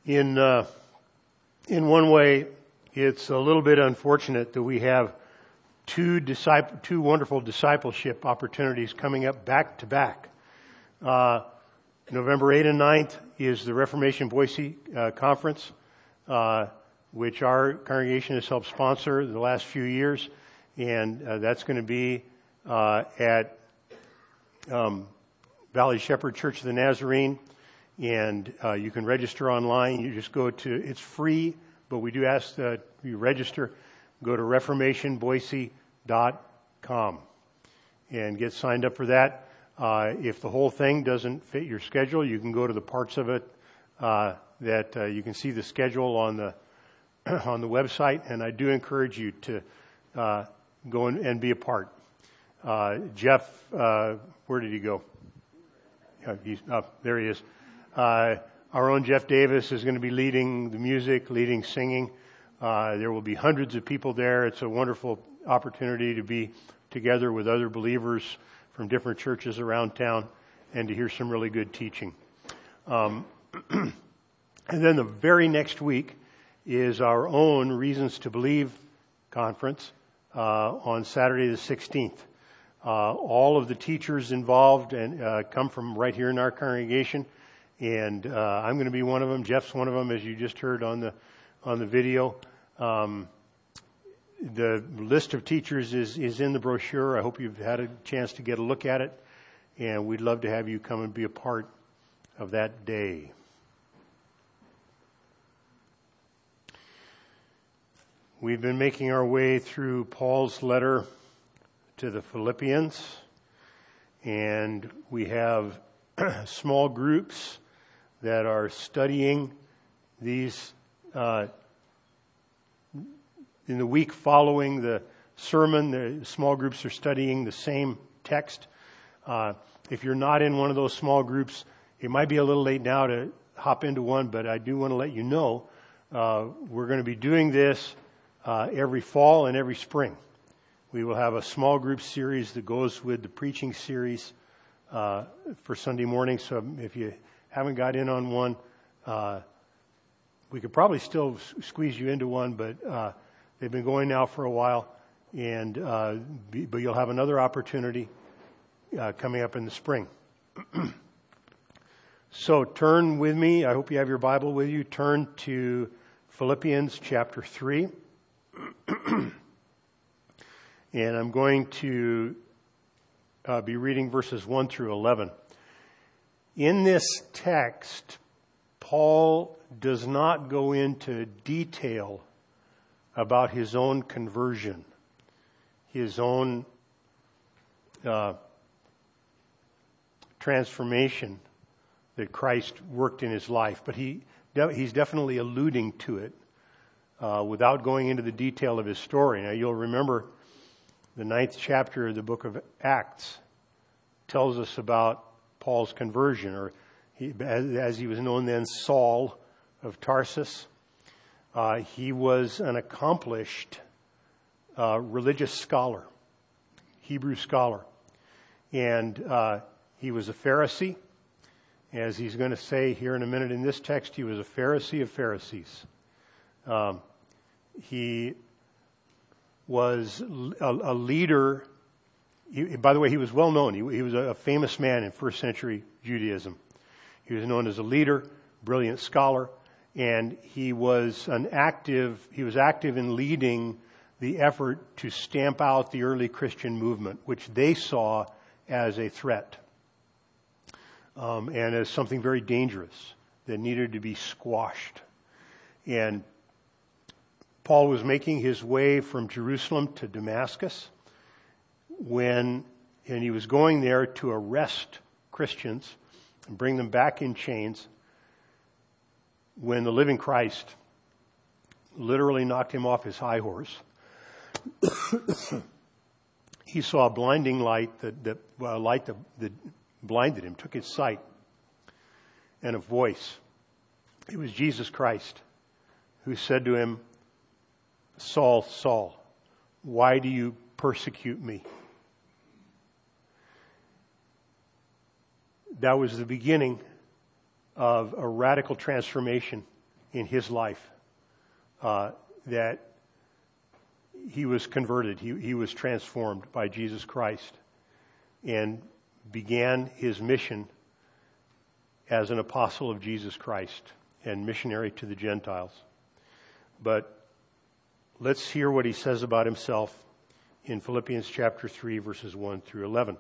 In one way, it's a little bit unfortunate that we have two wonderful discipleship opportunities coming up back to back. November 8th and 9th is the Reformation Boise Conference, which our congregation has helped sponsor the last few years, and that's going to be at Valley Shepherd Church of the Nazarene. And you can register online. You just go to, it's free, but we do ask that you register. Go to reformationboise.com and get signed up for that. If the whole thing doesn't fit your schedule, you can go to the parts of it that you can see the schedule on the on the website. And I do encourage you to go and be a part. Jeff, where did he go? He's up. There he is. Our own Jeff Davis is going to be leading the music, leading singing. There will be hundreds of people there. It's a wonderful opportunity to be together with other believers from different churches around town and to hear some really good teaching. And then the very next week is our own Reasons to Believe conference on Saturday the 16th. All of the teachers involved and come from right here in our congregation. And I'm going to be one of them. Jeff's one of them, as you just heard on the video. The list of teachers is in the brochure. I hope you've had a chance to get a look at it, and we'd love to have you come and be a part of that day. We've been making our way through Paul's letter to the Philippians, and we have small groups that are studying these in the week following the sermon. The small groups are studying the same text. If you're not in one of those small groups, it might be a little late now to hop into one, but I do want to let you know we're going to be doing this every fall and every spring. We will have a small group series that goes with the preaching series for Sunday morning. So if you haven't got in on one, we could probably still squeeze you into one, but they've been going now for a while, and but you'll have another opportunity coming up in the spring. So turn with me. I hope you have your Bible with you. Turn to Philippians chapter 3. And I'm going to be reading verses 1 through 11. In this text, Paul does not go into detail about his own conversion, his own transformation that Christ worked in his life, but he's definitely alluding to it without going into the detail of his story. Now, you'll remember the 9th chapter of the book of Acts tells us about Paul's conversion, or as he was known then, Saul of Tarsus. He was an accomplished religious scholar, Hebrew scholar. And he was a Pharisee. As he's going to say here in a minute in this text, he was a Pharisee of Pharisees. He was a leader. By the way, he was well known. He was a famous man in first century Judaism. He was known as a leader, brilliant scholar, and he was active in leading the effort to stamp out the early Christian movement, which they saw as a threat and as something very dangerous that needed to be squashed. And Paul was making his way from Jerusalem to Damascus and he was going there to arrest Christians and bring them back in chains, when the living Christ literally knocked him off his high horse. He saw a blinding light that blinded him, took his sight, and a voice. It was Jesus Christ who said to him, "Saul, Saul, why do you persecute me?" That was the beginning of a radical transformation in his life that he was converted. He was transformed by Jesus Christ and began his mission as an apostle of Jesus Christ and missionary to the Gentiles. But let's hear what he says about himself in Philippians chapter 3, verses 1 through 11.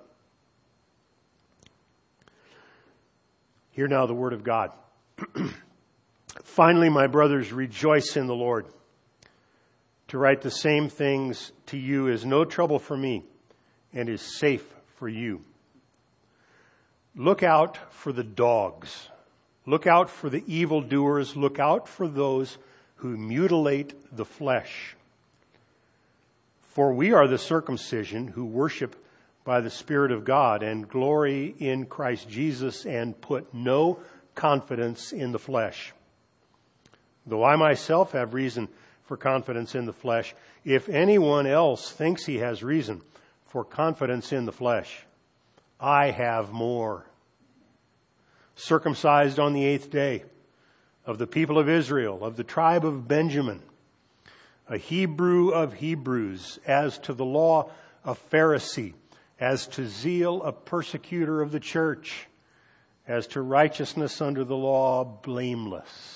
Hear now the word of God. Finally, my brothers, rejoice in the Lord. To write the same things to you is no trouble for me and is safe for you. Look out for the dogs. Look out for the evildoers. Look out for those who mutilate the flesh. For we are the circumcision who worship by the Spirit of God and glory in Christ Jesus and put no confidence in the flesh. Though I myself have reason for confidence in the flesh, if anyone else thinks he has reason for confidence in the flesh, I have more. Circumcised on the 8th day, of the people of Israel, of the tribe of Benjamin, a Hebrew of Hebrews, as to the law a Pharisee, as to zeal a persecutor of the church, as to righteousness under the law blameless.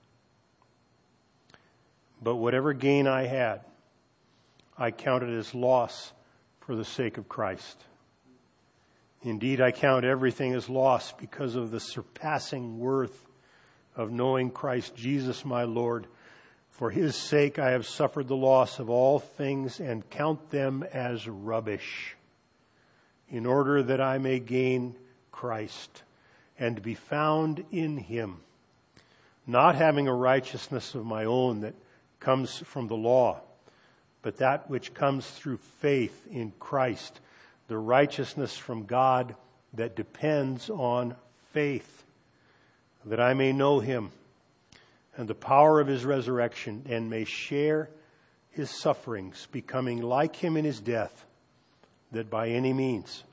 But whatever gain I had, I counted as loss for the sake of Christ. Indeed, I count everything as loss because of the surpassing worth of knowing Christ Jesus my Lord. For his sake I have suffered the loss of all things and count them as rubbish, in order that I may gain Christ and be found in him, not having a righteousness of my own that comes from the law, but that which comes through faith in Christ, the righteousness from God that depends on faith, that I may know him and the power of his resurrection and may share his sufferings, becoming like him in his death, that by any means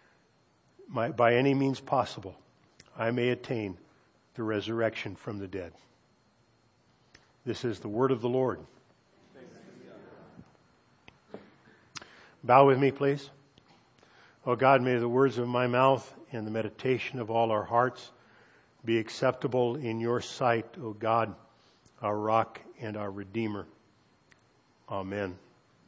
possible, I may attain the resurrection from the dead. This is the word of the Lord. Bow with me, please. O God, may the words of my mouth and the meditation of all our hearts be acceptable in your sight, O God, our rock and our Redeemer. Amen.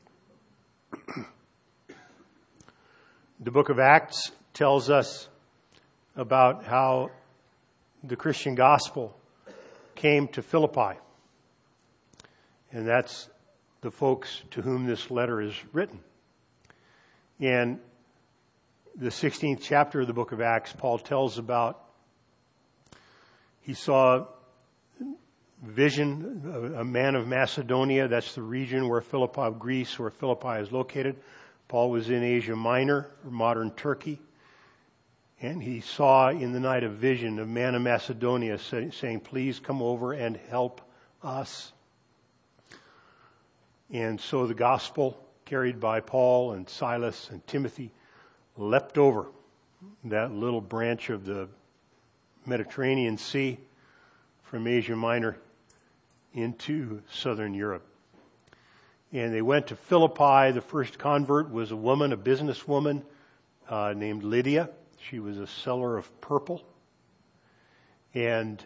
The book of Acts tells us about how the Christian gospel came to Philippi. And that's the folks to whom this letter is written. In the 16th chapter of the book of Acts, Paul tells about he saw vision, a man of Macedonia. That's the region where Philippi of Greece, where Philippi is located. Paul was in Asia Minor, or modern Turkey. And he saw in the night a vision of man of Macedonia saying, please come over and help us. And so the gospel carried by Paul and Silas and Timothy leapt over that little branch of the Mediterranean Sea from Asia Minor into southern Europe. And they went to Philippi. The first convert was a woman, a businesswoman named Lydia. She was a seller of purple. And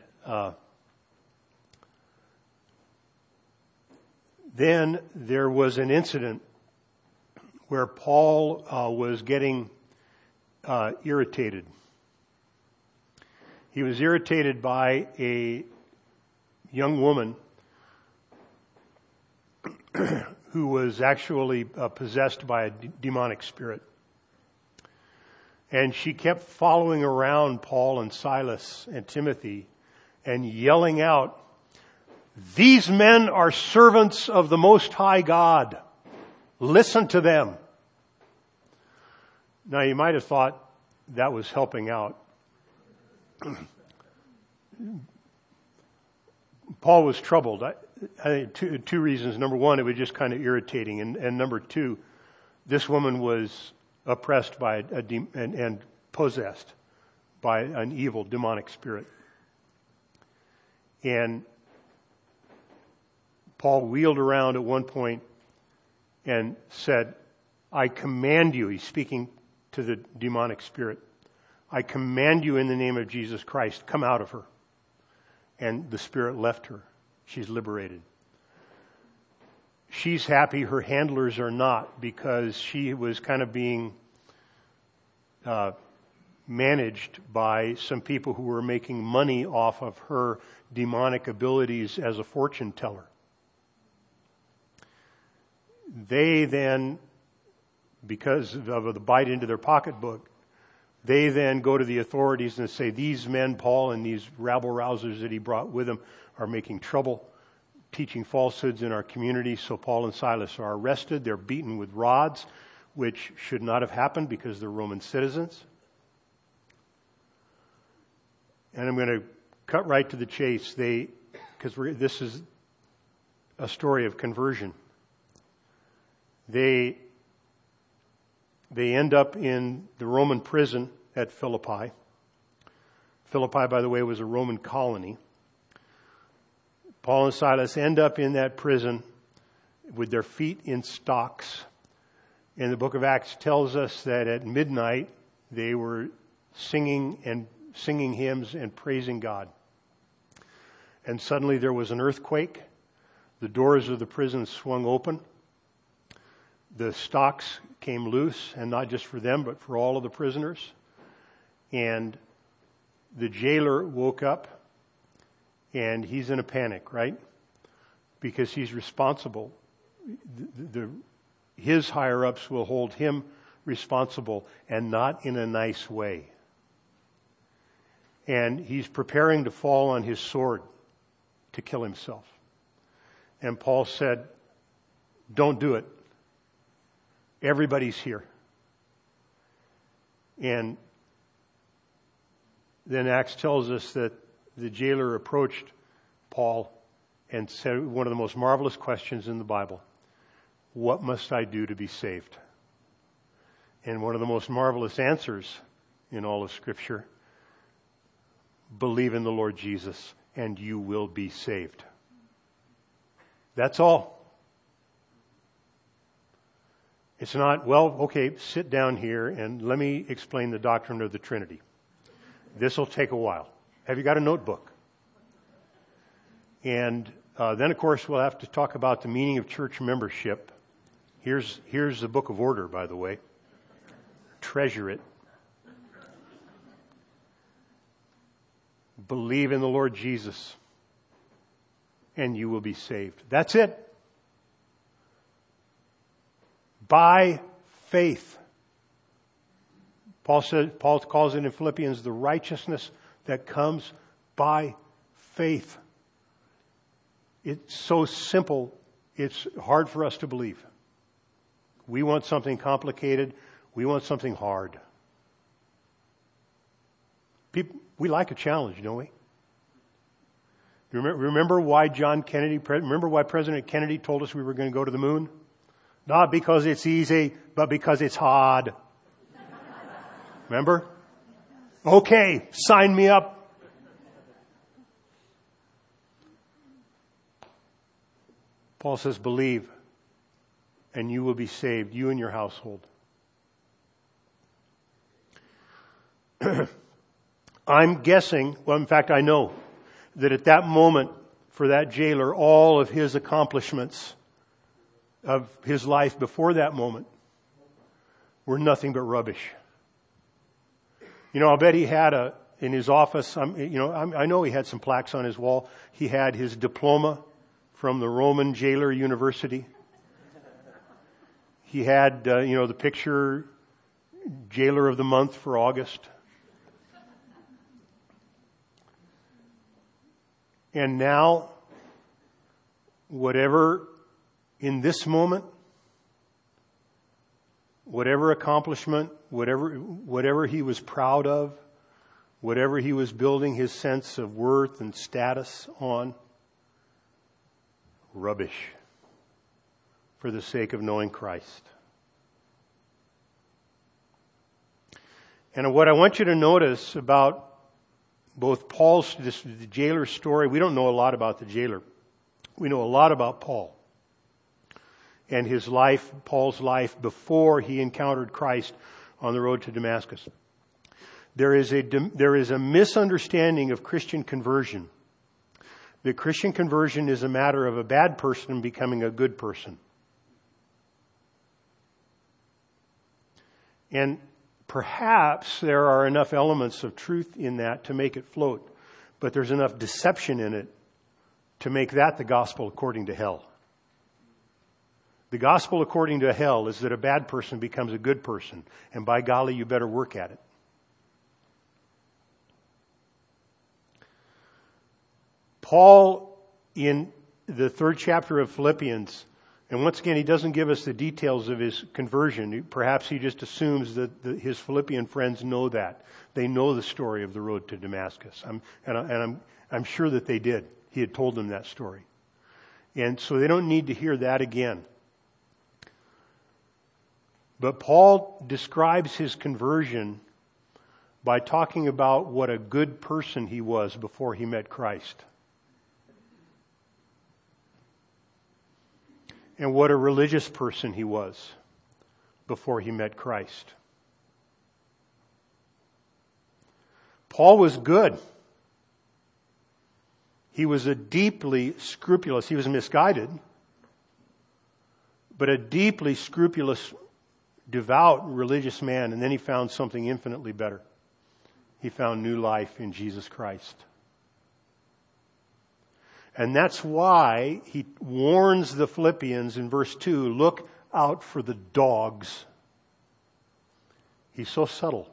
then there was an incident where Paul was getting irritated. He was irritated by a young woman who was actually possessed by a demonic spirit. And she kept following around Paul and Silas and Timothy and yelling out, "These men are servants of the Most High God. Listen to them." Now, you might have thought that was helping out. Paul was troubled. I think two reasons. Number one, it was just kind of irritating. And number two, this woman was oppressed by and possessed by an evil demonic spirit. And Paul wheeled around at one point and said, I command you, he's speaking to the demonic spirit, I command you in the name of Jesus Christ, come out of her. And the spirit left her. She's liberated. She's happy, her handlers are not, because she was kind of being managed by some people who were making money off of her demonic abilities as a fortune teller. They then, because of the bite into their pocketbook, they then go to the authorities and say, these men, Paul and these rabble-rousers that he brought with him, are making trouble, teaching falsehoods in our community. So Paul and Silas are arrested. They're beaten with rods, which should not have happened because they're Roman citizens. And I'm going to cut right to the chase. Because this is a story of conversion. They end up in the Roman prison at Philippi. Philippi, by the way, was a Roman colony. Paul and Silas end up in that prison with their feet in stocks. And the book of Acts tells us that at midnight they were singing hymns and praising God. And suddenly there was an earthquake. The doors of the prison swung open. The stocks came loose, and not just for them, but for all of the prisoners. And the jailer woke up, and he's in a panic, right? Because he's responsible. His higher-ups will hold him responsible, and not in a nice way. And he's preparing to fall on his sword to kill himself. And Paul said, don't do it. Everybody's here. And then Acts tells us that the jailer approached Paul and said one of the most marvelous questions in the Bible. What must I do to be saved? And one of the most marvelous answers in all of Scripture, believe in the Lord Jesus and you will be saved. That's all. It's not, well, okay, sit down here and let me explain the doctrine of the Trinity. This will take a while. Have you got a notebook? And then, of course, we'll have to talk about the meaning of church membership. Here's the book of order, by the way. Treasure it. Believe in the Lord Jesus and you will be saved. That's it. By faith. Paul calls it in Philippians the righteousness that comes by faith. It's so simple, it's hard for us to believe. We want something complicated. We want something hard. We like a challenge, don't we? Remember why President Kennedy told us we were going to go to the moon? Not because it's easy, but because it's hard. Remember? Okay, sign me up. Paul says, believe, and you will be saved, you and your household. I'm guessing, well, in fact, I know that at that moment, for that jailer, all of his accomplishments of his life before that moment were nothing but rubbish. You know, I'll bet he had in his office, I know he had some plaques on his wall. He had his diploma from the Roman Jailer University. He had, the picture, Jailer of the Month for August. And now, whatever in this moment, whatever accomplishment, whatever he was proud of, whatever he was building his sense of worth and status on, rubbish for the sake of knowing Christ. And what I want you to notice about both the jailer's story, we don't know a lot about the jailer, We know a lot about Paul and his life, Paul's life before he encountered Christ on the road to Damascus. There is a misunderstanding of Christian conversion. That Christian conversion is a matter of a bad person becoming a good person. And perhaps there are enough elements of truth in that to make it float, but there's enough deception in it to make that the gospel according to hell. The gospel according to hell is that a bad person becomes a good person, and by golly, you better work at it. Paul, in the 3rd chapter of Philippians, and once again, he doesn't give us the details of his conversion. Perhaps he just assumes that his Philippian friends know that. They know the story of the road to Damascus. I'm sure that they did. He had told them that story. And so they don't need to hear that again. But Paul describes his conversion by talking about what a good person he was before he met Christ. And what a religious person he was before he met Christ. Paul was good. He was a deeply scrupulous, he was misguided, but a deeply scrupulous, devout religious man. And then he found something infinitely better. He found new life in Jesus Christ. And that's why he warns the Philippians in verse 2, look out for the dogs. He's so subtle.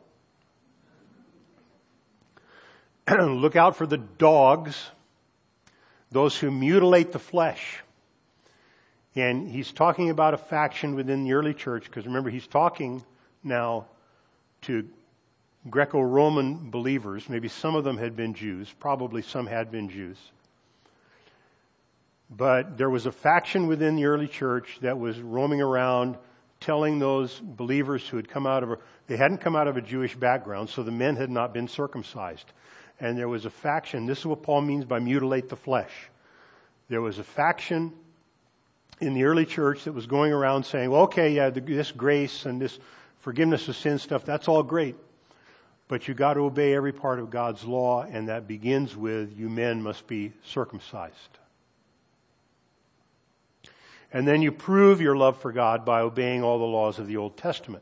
Look out for the dogs, those who mutilate the flesh. And he's talking about a faction within the early church, because remember, he's talking now to Greco-Roman believers. Maybe some of them had been Jews. Probably some had been Jews. But there was a faction within the early church that was roaming around telling those believers who had they hadn't come out of a Jewish background, so the men had not been circumcised. And there was a faction, this is what Paul means by mutilate the flesh. There was a faction in the early church that was going around saying, well, okay, yeah, this grace and this forgiveness of sin stuff, that's all great. But you got to obey every part of God's law, and that begins with you men must be circumcised. And then you prove your love for God by obeying all the laws of the Old Testament.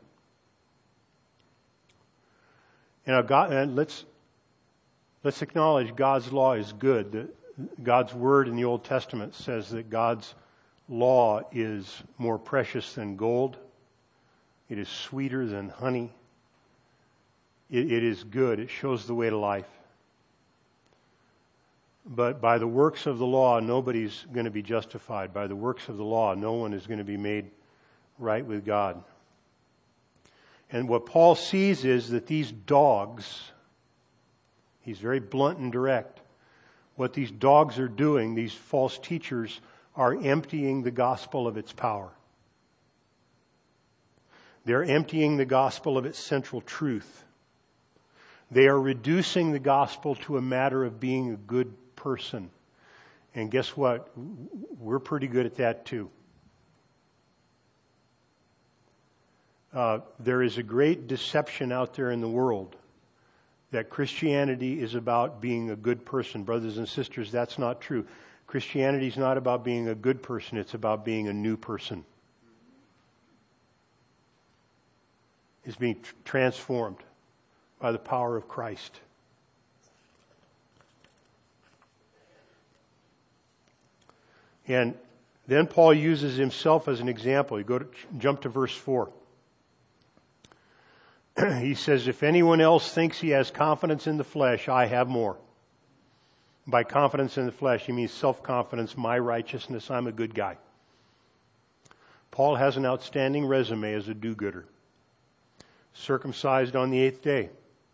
And let's acknowledge God's law is good. God's word in the Old Testament says that God's law is more precious than gold. It is sweeter than honey. It is good. It shows the way to life. But by the works of the law, nobody's going to be justified. By the works of the law, no one is going to be made right with God. And what Paul sees is that these dogs, he's very blunt and direct, what these dogs are doing, these false teachers, are emptying the gospel of its power. They're emptying the gospel of its central truth. They are reducing the gospel to a matter of being a good person. And guess what? We're pretty good at that too. There is a great deception out there in the world that Christianity is about being a good person. Brothers and sisters, that's not true. Christianity is not about being a good person. It's about being a new person. It's being transformed by the power of Christ. And then Paul uses himself as an example. Jump to verse 4. He says, if anyone else thinks he has confidence in the flesh, I have more. By confidence in the flesh, he means self-confidence, my righteousness, I'm a good guy. Paul has an outstanding resume as a do-gooder. Circumcised on the 8th day.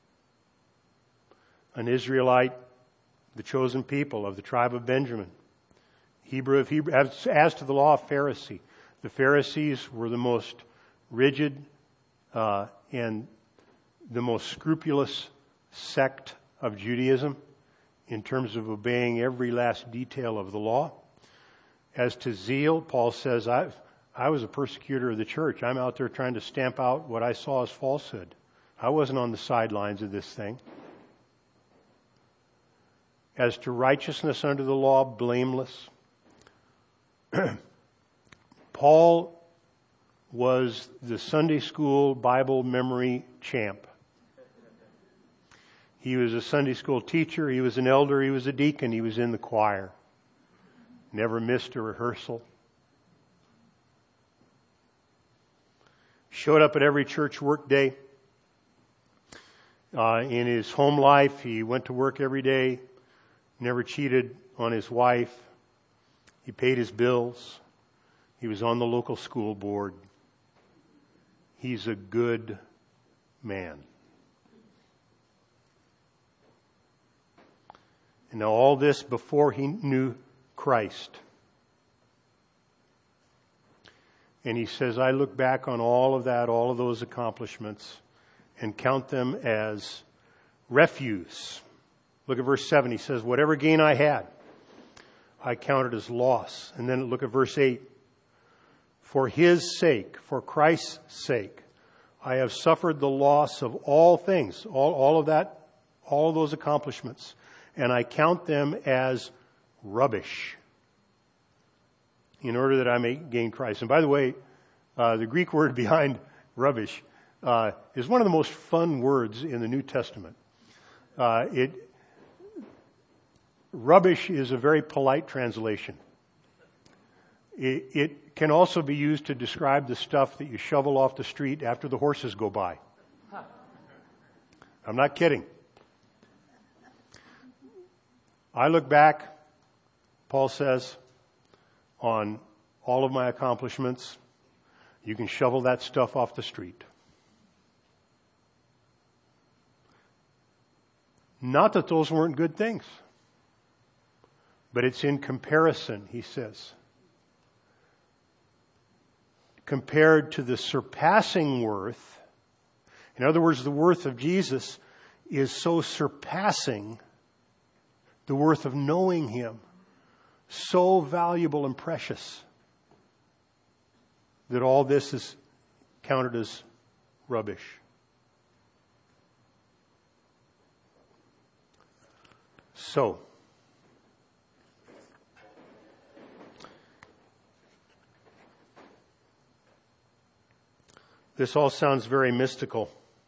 An Israelite, the chosen people of the tribe of Benjamin. Hebrew of Hebrew. As to the law, Pharisee. The Pharisees were the most rigid and the most scrupulous sect of Judaism in terms of obeying every last detail of the law. As to zeal, Paul says, I was a persecutor of the church. I'm out there trying to stamp out what I saw as falsehood. I wasn't on the sidelines of this thing. As to righteousness under the law, blameless. Paul was the Sunday school Bible memory champ. He was a Sunday school teacher. He was an elder. He was a deacon. He was in the choir. Never missed a rehearsal. Showed up at every church work day. In his home life, he went to work every day. Never cheated on his wife. He paid his bills. He was on the local school board. He's a good man. And now all this before he knew Christ. And he says, I look back on all of that, all of those accomplishments, and count them as refuse. Look at verse 7. He says, whatever gain I had, I counted as loss. And then look at verse 8. For his sake, for Christ's sake, I have suffered the loss of all things, all of that, all of those accomplishments, and I count them as rubbish in order that I may gain Christ. And by the way, the Greek word behind rubbish is one of the most fun words in the New Testament. Rubbish is a very polite translation. It can also be used to describe the stuff that you shovel off the street after the horses go by. I'm not kidding. I look back, Paul says, on all of my accomplishments. You can shovel that stuff off the street. Not that those weren't good things, but it's in comparison, he says. Compared to the surpassing worth. In other words, the worth of Jesus is so surpassing the worth of knowing him, so valuable and precious, that all this is counted as rubbish. So, this all sounds very mystical,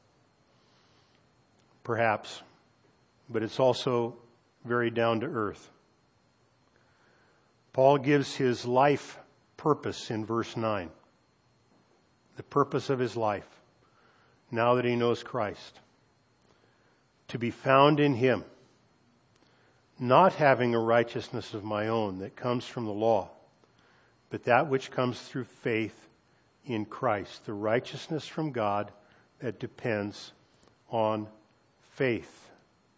perhaps, but it's also very down to earth. Paul gives his life purpose in verse 9. The purpose of his life, now that he knows Christ. To be found in him, not having a righteousness of my own that comes from the law, but that which comes through faith in Christ, the righteousness from God that depends on faith.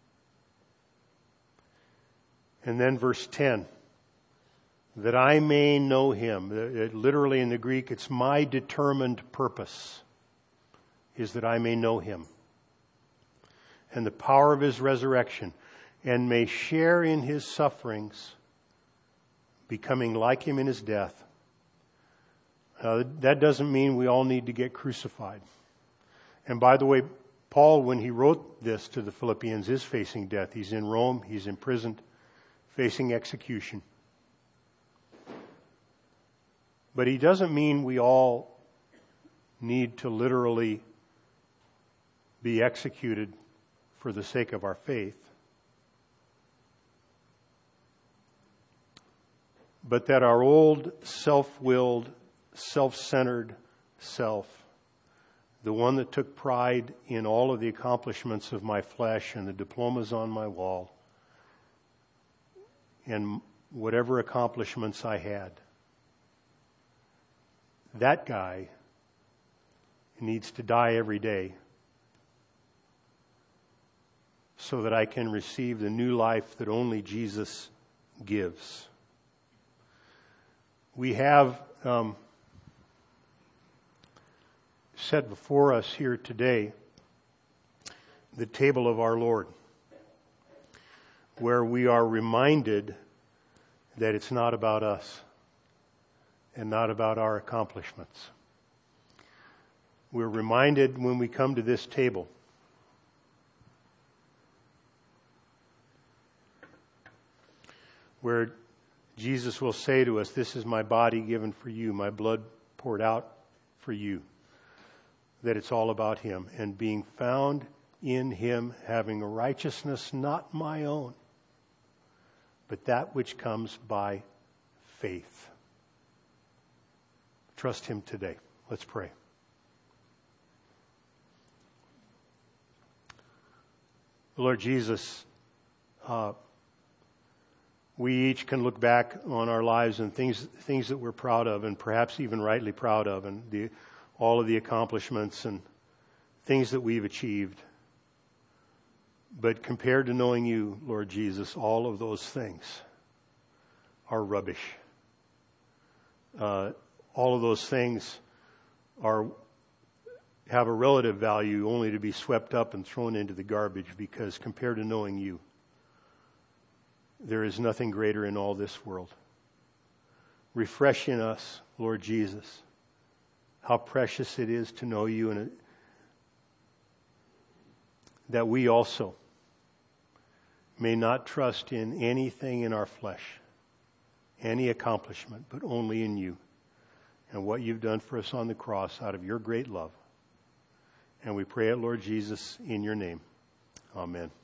And then verse 10, that I may know him. Literally in the Greek, it's my determined purpose is that I may know him and the power of his resurrection, and may share in his sufferings, becoming like him in his death. That doesn't mean we all need to get crucified. And by the way, Paul, when he wrote this to the Philippians, is facing death. He's in Rome. He's imprisoned, facing execution. But he doesn't mean we all need to literally be executed for the sake of our faith. But that our old self-willed, self-centered self, the one that took pride in all of the accomplishments of my flesh and the diplomas on my wall and whatever accomplishments I had, that guy needs to die every day so that I can receive the new life that only Jesus gives. We have set before us here today the table of our Lord, where we are reminded that it's not about us. and not about our accomplishments. We're reminded when we come to this table where Jesus will say to us, "This is my body given for you, my blood poured out for you," that it's all about Him and being found in Him, having a righteousness not my own, but that which comes by faith. Trust Him today. Let's pray. Lord Jesus, we each can look back on our lives and things that we're proud of, and perhaps even rightly proud of, and all of the accomplishments and things that we've achieved. But compared to knowing you, Lord Jesus, all of those things are rubbish. All of those things have a relative value only to be swept up and thrown into the garbage, because compared to knowing you, there is nothing greater in all this world. Refresh in us, Lord Jesus, how precious it is to know you, and that we also may not trust in anything in our flesh, any accomplishment, but only in you and what you've done for us on the cross out of your great love. And we pray it, Lord Jesus, in your name. Amen.